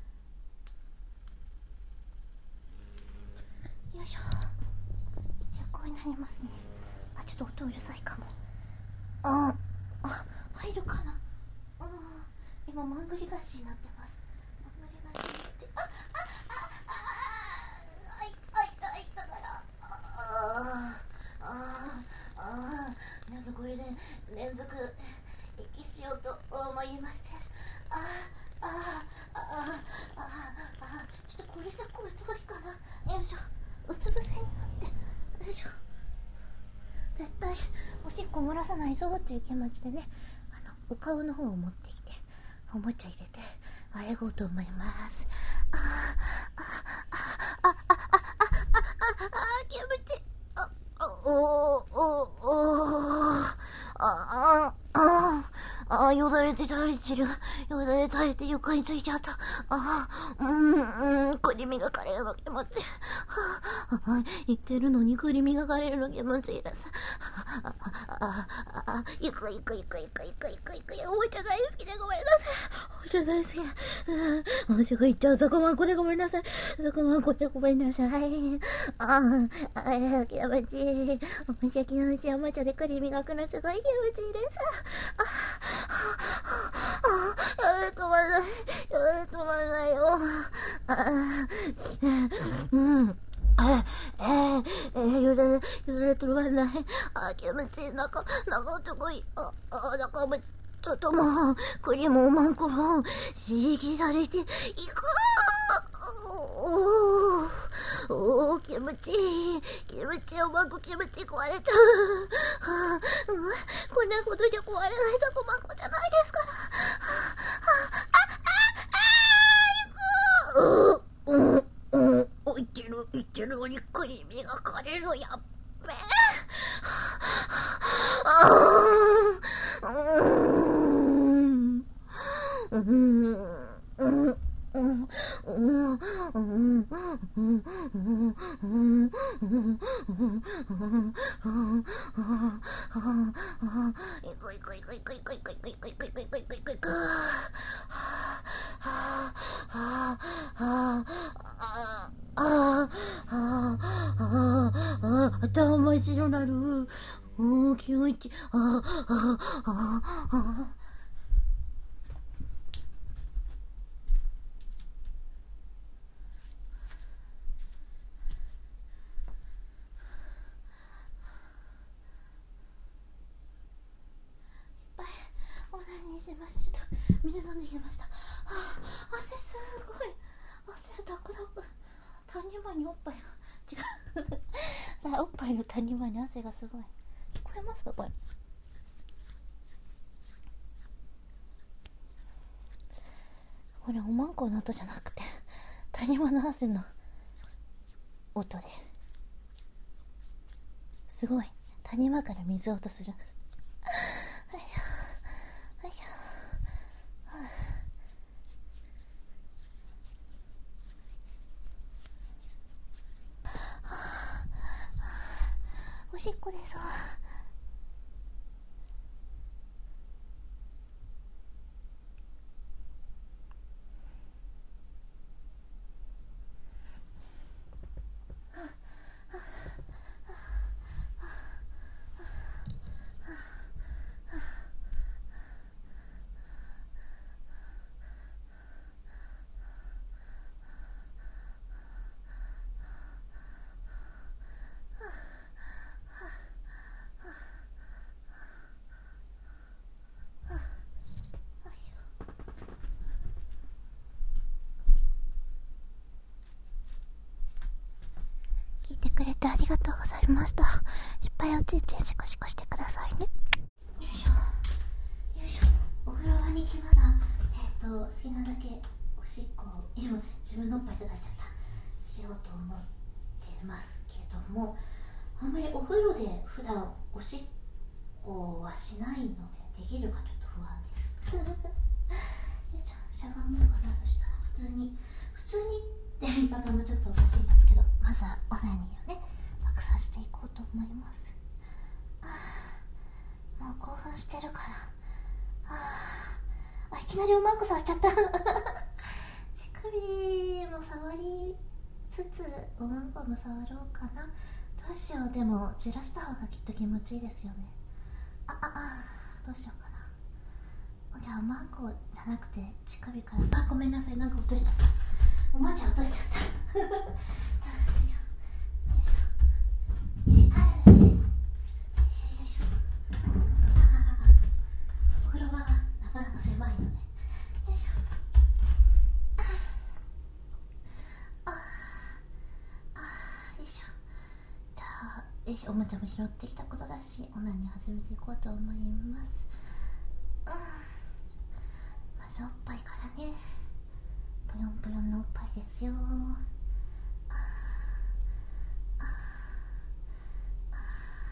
よいしょ。有効になりますね。あ、ちょっと音うるさいかも。ああ、入るかな。うん、今まんぐり返しになってます。まんぐり返しになって、あ、あ、あ、あ、あ、い、あ、いた、いたから、ああ、ああ、ああ、ちょっとこれで連続息しようと思います。ああ、ああ、ああ、ああ、ちょっとこれじゃ声遠いかな。よいしょ、うつ伏せになって、よいしょ。絶対おしっこ漏らさないぞっていう気持ちでね、あのお顔の方を持ってきておもちゃ入れてあえごうと思います。あーあーあおおおああああ、よだれで垂れてる。よだれ垂れて床についちゃった。ああ、うん、うん、クリミが枯れるの気持ちいい。はあ、言ってるのにクリミが枯れるの気持ちいいです。ああ、ああ、あ、ゆくゆくゆくゆくゆくゆくゆくゆく、おもちゃ大好きでごめんなさい。おもちゃ大好きで。おもちゃが言っちゃう。そこまんこでごめんなさい。そこまんこでごめんなさい。ああ、ああ、気持ちいい。おもちゃ気持ちいい。おもちゃでクリミがくのすごい気持ちいいです。ああ、やれ止まらない。やれ止まらないよ。ああ、うん。ええー、えー、よだれ、よだれ止まらない。あ、気持ちいい。中、中すごい。あ、あ、中も、ちょっともう、クリームおまんこも、刺激されていく。おー、おー、気持ちいい。気持ちいい。おまんこ気持ちいい。壊れちゃう。はあ、うん、こんなことじゃ壊れないさこまんこじゃないですから。はあ、あ、あ、あ、あ、行く。うん、うん、うん、いってる、いってるのにクリーミーが枯れる。やっべえ。あー、うーん、うーん、うん。うん、うん、うん、うん、うん、うん、うん、いくいくいくいくいくいくいくいくいくいくいくいくいくいく。はあ、はあ、はあ、ああ、ああ、ああ、頭真っ白になる。おー、気持ちいい。ああ、ああ、ああ。オナニーしました。ちょっと水飲んできました。ああ、汗すごい。汗ダクダク。谷間におっぱいが違う。おっぱいの谷間に汗がすごい。聞こえますかこれ。これおまんこの音じゃなくて谷間の汗の音で、すごい谷間から水音する。よいしょよいしょ。おしっこです。聞いてくれてありがとうございました。いっぱいおちんちんシコシコしてくださいね。よいしょよいしょ。お風呂場に来ました。えっ、ー、と好きなだけおしっこを今自分のおっぱいいただいちゃったしようと思ってますけども、あんまりお風呂で普段おしっこはしないのでできるかちょっと不安ですよいしょ。しゃがむかな。そしたら普通に普通にって言い方もちょっとおかしいんですけど、まずはオナニーをねたくさんしていこうと思います。あ、もう興奮してるから。ああ、いきなりうまくさせちゃった乳首も触りつつおまんこも触ろうかな。どうしよう。でも散らした方がきっと気持ちいいですよね。あああ、どうしようかな。じゃあおまんこじゃなくて乳首から。あ、ごめんなさい、なんか落としちゃった。おもちゃ落としちゃったよいしょよいしょよいしょよいしょよいしょ。お風呂場がなかなか狭いので、よいしょ。ああ、よいしょ。じゃあよいしょ。おもちゃも拾ってきたことだしオナニー始めていこうと思います。うん、まずおっぱいからね。ぷよんぷよんのおっぱいですよ。あああ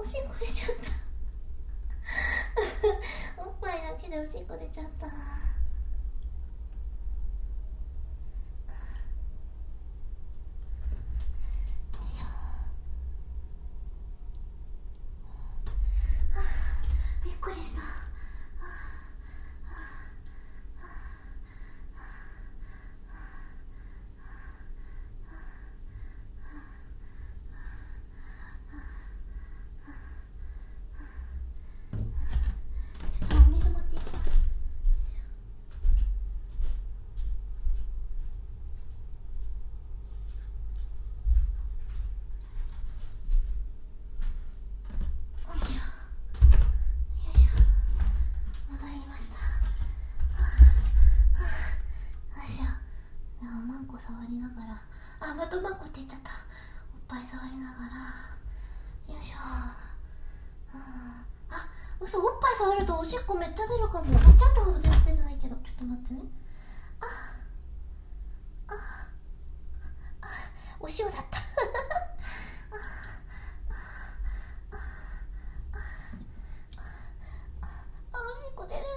おしっこ出ちゃったおっぱいだけでおしっこ出ちゃった。びっくりした。触りながら、あ、またマンコって言っちゃった。おっぱい触りながら、よいしょ。うん、あ、嘘、おっぱい触るとおしっこめっちゃ出るかも。めっちゃってほど全然出てないけど、ちょっと待ってね。あ、あ、あ、お塩だったあ、おしっこ出る。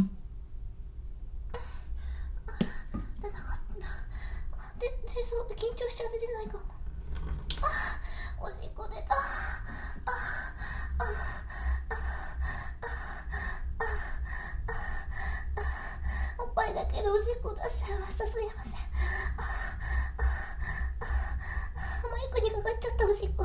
出なかった。で、で、そう、緊張しちゃって出ないかも。あ、おしっこ出た。あ、あ、あ、おっぱいだけでおしっこ出しちゃいました。すいません。マイクにかかっちゃったおしっこ。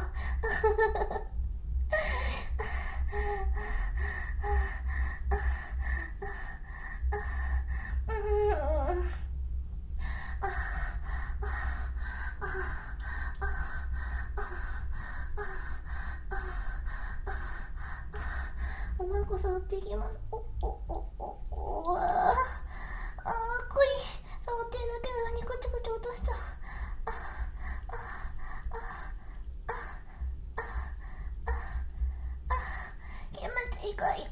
おまんこ触っていきます。お、お、お、お、お、あー、あー、こり、触ってるだけなのにこちょこちょ落とした。あ、あ、あ、あ、あ、あ、あ、気持ちいいか、いく、いく、いっちゃう。ごめんなさい、そこまんこ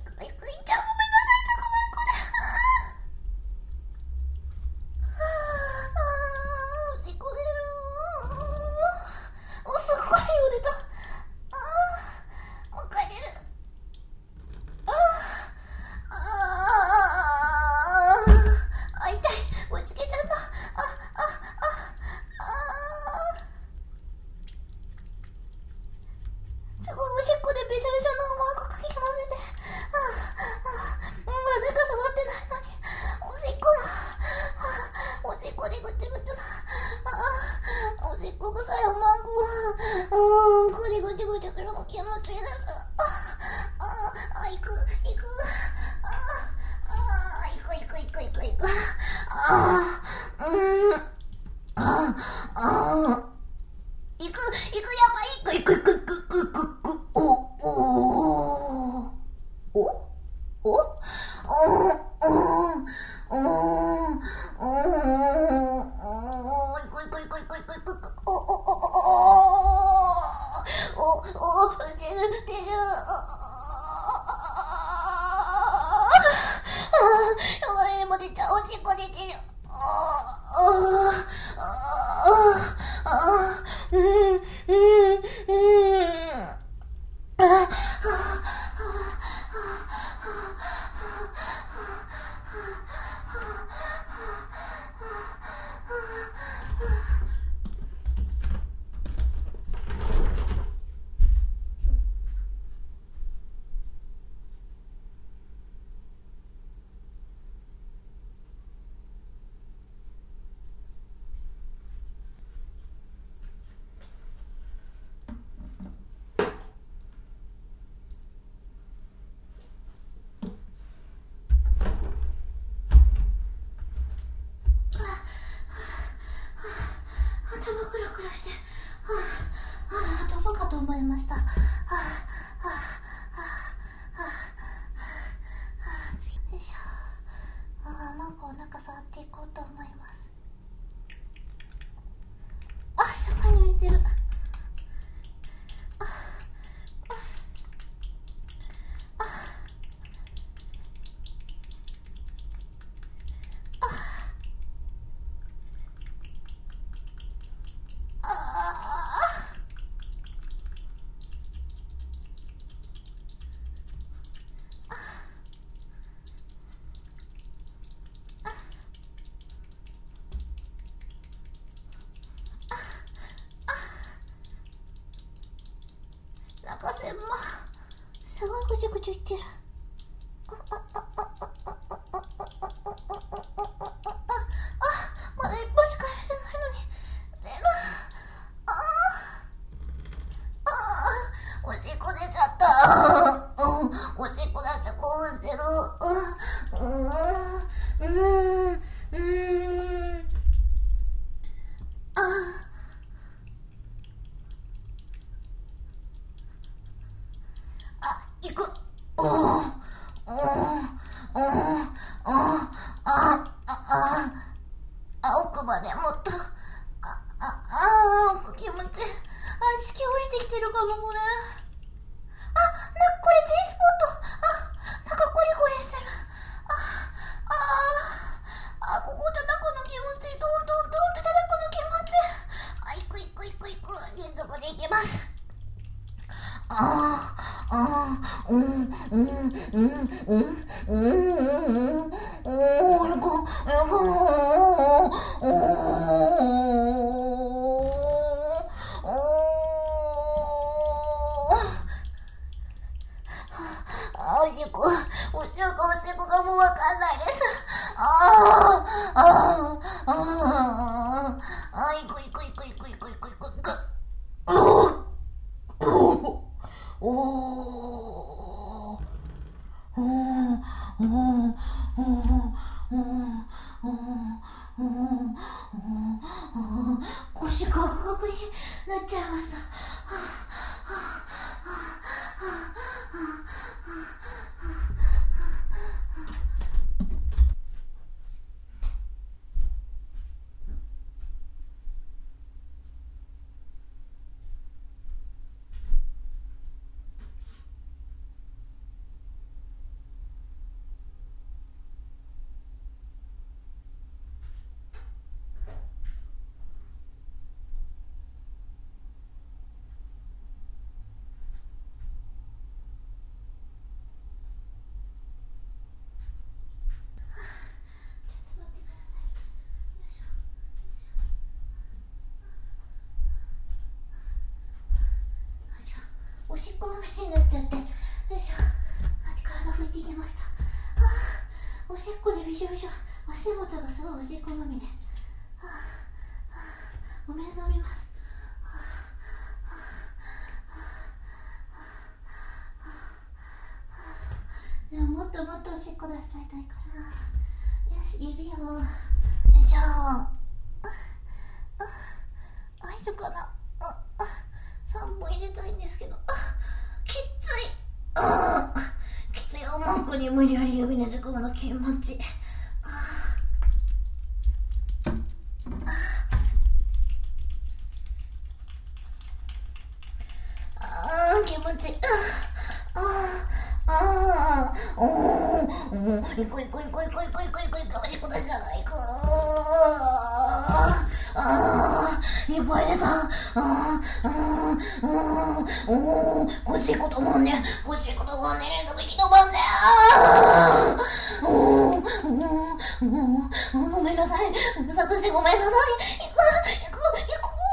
で。あー、おしっこ出る。お、すっごい量出た。あー、もう一回出る。あああ、痛い、追いつけちゃった。あああああ、すごいおしっこでびしょびしょのおまんこかき混ぜて、ああ、まだ中触ってないのにおしっこの、おしっこでぐちぐちの、ああ、おしっこ臭いおまんこ、うん、くりぐちぐちするの気持ちいいです。あああ、いくいく、ああ、いくいくいくいくいく、ああ、うん、ああ、いくいく、やばい、いくいくいくいくいくいく、おおおおおおおお、いくいくいくいくいくいく、おおおおおおお、出る出る、あもう出ちゃう、おしっこ出てる。あああああ、うんうんうん、ああ、頭クラクラして、はあ、はあ、頭かと思いました。はあ、はあ、はあ、はあ、はあ、よいしょ。ああ、マンコお腹触っていこうと思います。あ、そこに浮いてる。あ、あ、あ、あ、 言ってる。あ、あ、あ、あ、あ、あ、あ、あ、あ、あ、あ、あ、まだ一歩しか入れてないのに。出る。ああ、あ、おしっこ出ちゃった。うん、おしっこ出しちゃこぼしてる。うん、うん、うん、あ、あ、行く。うん、うん、うん、うん、あ、あ、あ、あ、奥までもっと。あ、あ、あ、奥気持ちいい。あ、地球降りてきてるかも、これ。あ、な、これ G スポット。あ、なんかコリコリしてる。あ、あ、あ、ここ叩くの気持ちいい。ドンドンドンって叩くの気持ちいい。あ、行く行く行く行く。連続で行きます。ああ、ああ、うん、うん、うん、うん、うん、うん、うん、おー、よく、よく、おー、おー、あ、おしっこ、おしっこ、おしっこがもうわかんないです。ああ、ああ、ああ、ああ、行く行く行く行く行く行く行く行く。おおおおおお腰がガクになっちゃいました。おしっこまみれになっちゃって、よいしょ、体拭いていきました。ああ、おしっこでびしょびしょ、足元がすごいおしっこまみれ。ああ、お水飲みます。でももっともっとおしっこ出しちゃいたいから、よし、指を、よいしょ。ああ、入るかな。ああ、さんぼん入れたいんですけど、あ、きつい。あ、きつい。おもんこに無理やり指ねじ込むの気持ちいい。ああ、気持ちいい。ああ、ああ、おお、行く行く行く行く行く行く行く行く、おしっこ出しながら行く。ああ、いっぱい出た。ああ、ああ、おお、腰こともんね、腰こともんね、連続息止まんね。ああ、おお、おお、ごめんなさい。うるさくしてごめんなさい。行く、行く、行く。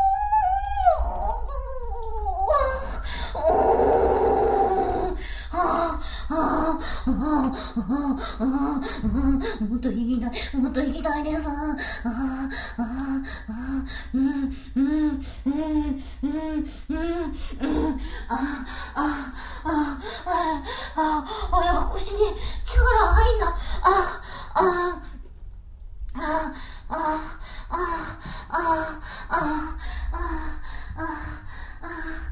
おお、ああ、ああ、ああ、もっと行きたい、もっと行きたいです。ああ、ああ、ああ、うん、うん、うん、うん、うん、ああ、ああ、ああ、ああ、やっぱ腰に力入んな。ああ、ああ、ああ、ああ、ああ、ああ、ああ、ああ、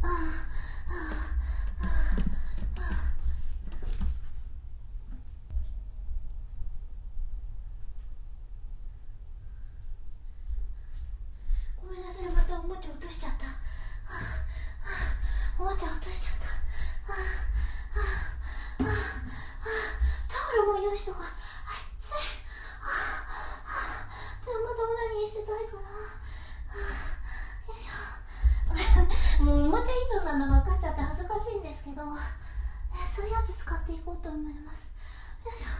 ごめんなさい、またおもちゃ落としちゃった。おもちゃ落としちゃった。タオルも用意しとこう。暑い。でもまだオナニーしてたいから。よいしょ。もうおもちゃ依存なの分かっちゃって恥ずかしいんですけど、そういうやつ使っていこうと思います。よいしょ。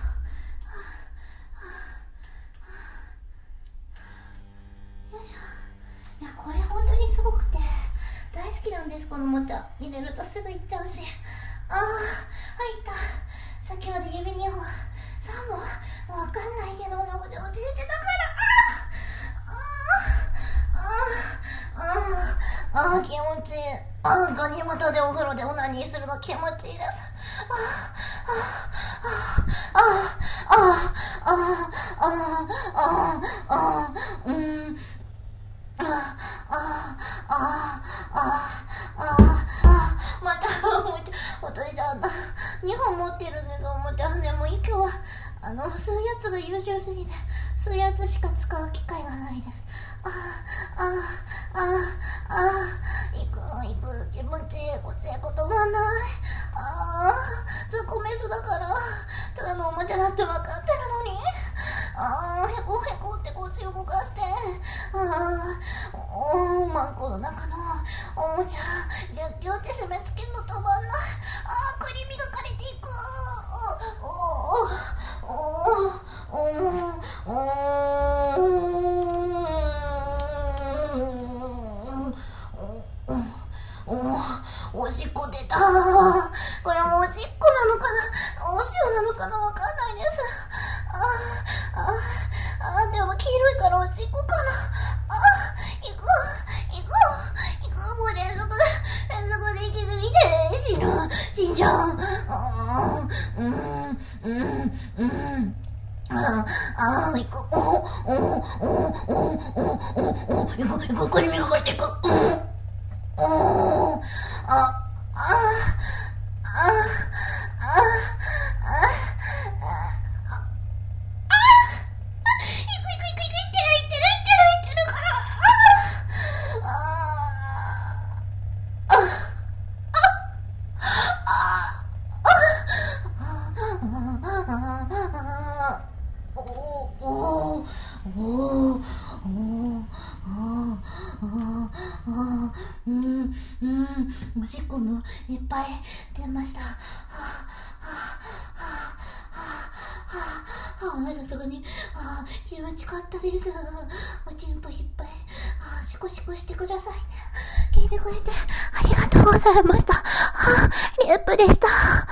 よいしょ。いや、これ本当にすごくて大好きなんです。このおもちゃ入れるとすぐいっちゃうし。ああ、は気持ちいいです。ああ、ああ、ああ、ああ、ああ、ああ、うん。ああ、ああ、ああ、ああ、また、おとりちゃんだ。にほん持ってるんです、おもちゃ。でも今日は、あの、吸うやつが優秀すぎて、吸うやつしか使う機会がないです。ああ、ああ、ああ、ああ、行く、行く、気持ちいい、こっちへ言葉ない。ああ、ずっこメスだから、ただのおもちゃだって分かってるのに。ああ、へこへこって腰を動かして。ああ、おー、マンコの中のおもちゃ、ギュッギュッって締め付けるの止まんない。ああ、クリミが枯れていく。おおおおおおおおしっこ出た。これもおしっこなのかな、お塩なのかな、わかんないです。ああ、ああ、でも黄色いからおしっこかな。ああ、行く、行く、行く、もう連続で、連続で息抜いて死ぬ、死んじゃう。うん、うん、うん、うん。ああ、ああ、行く、おお、おお、おお、おお、おお、行く、行く、これ磨かれていく。うん、おお、あ、あ、あ、あ、あ、おしっこもいっぱい出ました。はあ、はあ、はあ、はあ、はあ、はあ、だからね、ああ、気持ちよかったです。おちんぽいっぱい、ああ、シコシコしてくださいね。聞いてくれてありがとうございました。はあ、リュップでした。